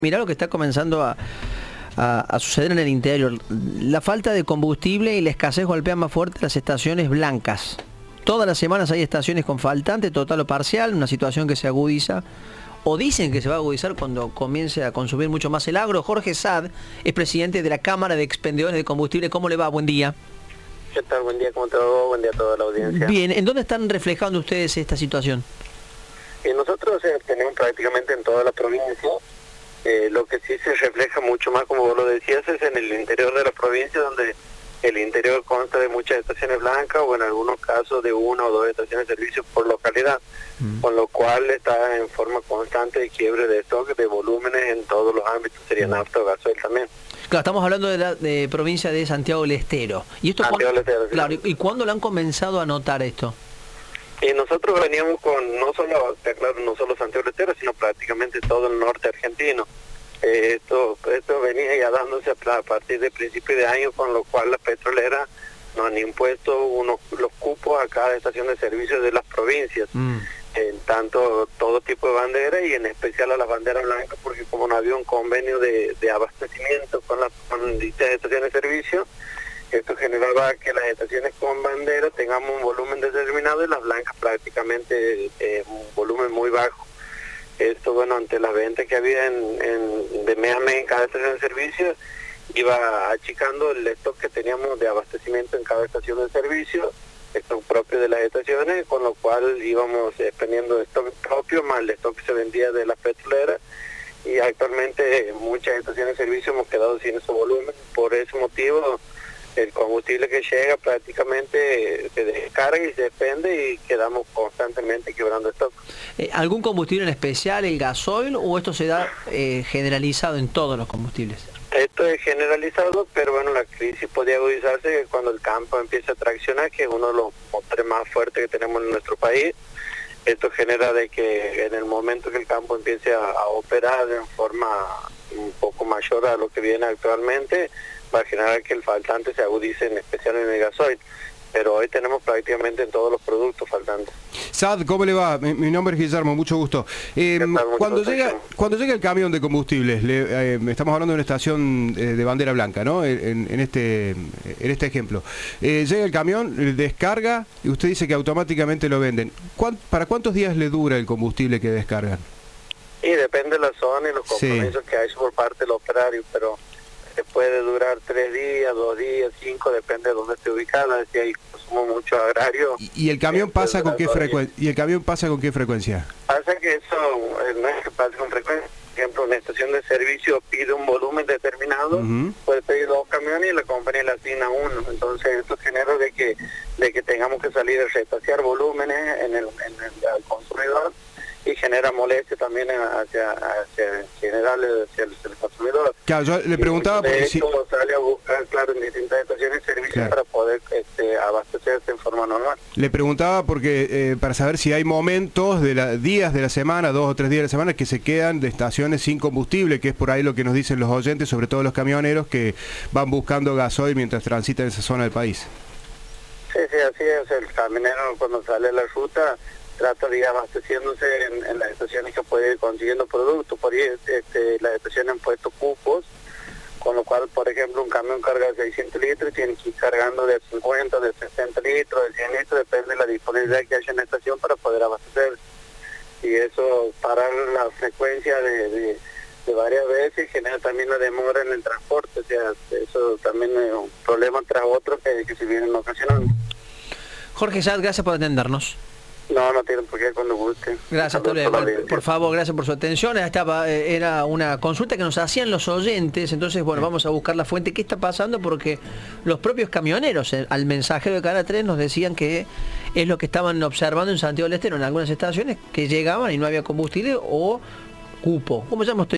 Mirá lo que está comenzando a suceder en el interior. La falta de combustible y la escasez golpean más fuerte las estaciones blancas. Todas las semanas hay estaciones con faltante, total o parcial, una situación que se agudiza, o dicen que se va a agudizar cuando comience a consumir mucho más el agro. Jorge Saad es presidente de la Cámara de Expendedores de Combustible. ¿Cómo le va? Buen día. ¿Qué tal? Buen día, ¿cómo te va? Buen día a toda la audiencia. Bien, ¿en dónde están reflejando ustedes esta situación? Nosotros tenemos prácticamente en toda la provincia. Lo que sí se refleja mucho más, como vos lo decías, es en el interior de la provincia, donde el interior consta de muchas estaciones blancas o en algunos casos de una o dos estaciones de servicio por localidad, con lo cual está en forma constante de quiebre de stock, de volúmenes en todos los ámbitos, sería nafta o gasoil también. Claro, estamos hablando de la provincia de Santiago del Estero. ¿Y esto Santiago del Estero, sí. Claro, ¿y cuándo lo han comenzado a notar esto? Nosotros veníamos con no solo Santiago del Estero, sino prácticamente todo el norte argentino. Esto venía ya dándose a partir de principios de año, con lo cual las petroleras nos han impuesto los cupos a cada estación de servicio de las provincias, en tanto todo tipo de banderas y en especial a las banderas blancas, porque como no había un convenio de abastecimiento con dichas estaciones de servicio, esto generaba que las estaciones con bandera tengamos un volumen determinado y las blancas prácticamente un volumen muy bajo. Esto, bueno, ante las ventas que había de mes a mes en cada estación de servicio, iba achicando el stock que teníamos de abastecimiento en cada estación de servicio, stock propio de las estaciones, con lo cual íbamos expendiendo stock propio más el stock que se vendía de las petroleras, y actualmente muchas estaciones de servicio hemos quedado sin ese volumen. Por ese motivo, el combustible que llega prácticamente se descarga y se expende y quedamos constantemente quebrando stock. ¿Algún combustible en especial, el gasoil, o esto se da generalizado en todos los combustibles? Esto es generalizado, pero bueno, la crisis podría agudizarse cuando el campo empieza a traccionar, que es uno de los motores más fuertes que tenemos en nuestro país. Esto genera de que en el momento que el campo empiece a operar en forma un poco mayor a lo que viene actualmente, va a generar que el faltante se agudice, en especial en el gasoil. Pero hoy tenemos prácticamente en todos los productos faltantes. Sad, ¿cómo le va? Mi nombre es Guillermo, mucho gusto. Cuando llega el camión de combustibles, estamos hablando de una estación de bandera blanca, ¿no? En este ejemplo. Llega el camión, descarga, y usted dice que automáticamente lo venden. ¿Para cuántos días le dura el combustible que descargan? Y depende de la zona y los compromisos que hay por parte del operario, pero se puede durar 3 días, 2 días, 5, depende de dónde esté ubicada. Si hay consumo mucho agrario. ¿Y el camión pasa con qué frecuencia? ¿Y el camión pasa con qué frecuencia? Pasa que eso no es que pase con frecuencia. Por ejemplo, una estación de servicio pide un volumen determinado, puede pedir 2 camiones y la compañía le asigna uno. Entonces esto genera de que tengamos que salir a retasear volúmenes al consumidor, y genera molestia también hacia el consumidor. Claro, yo le preguntaba porque si sale a buscar, claro, en distintas estaciones de servicio, claro, para poder abastecerse en forma normal. Le preguntaba porque para saber si hay momentos días de la semana, 2 o 3 días de la semana, que se quedan de estaciones sin combustible, que es por ahí lo que nos dicen los oyentes, sobre todo los camioneros que van buscando gasoil mientras transitan esa zona del país. Sí, así es. El camionero cuando sale a la ruta trata de ir abasteciéndose en las estaciones que puede ir consiguiendo productos. Por ahí las estaciones han puesto cupos, con lo cual, por ejemplo, un camión carga 600 litros y tiene que ir cargando de 50, de 60 litros, de 100 litros, depende de la disponibilidad que haya en la estación para poder abastecer. Y eso, parar la frecuencia de varias veces, genera también una demora en el transporte. O sea, eso también es un problema tras otro que se vienen ocasionando. Jorge Saad, gracias por atendernos. No tienen por qué, cuando guste. Gracias, por favor, gracias por su atención. Era una consulta que nos hacían los oyentes, entonces, bueno, vamos a buscar la fuente. ¿Qué está pasando? Porque los propios camioneros, al mensajero de Canal 3, nos decían que es lo que estaban observando en Santiago del Estero, en algunas estaciones, que llegaban y no había combustible o cupo. ¿Cómo llamo?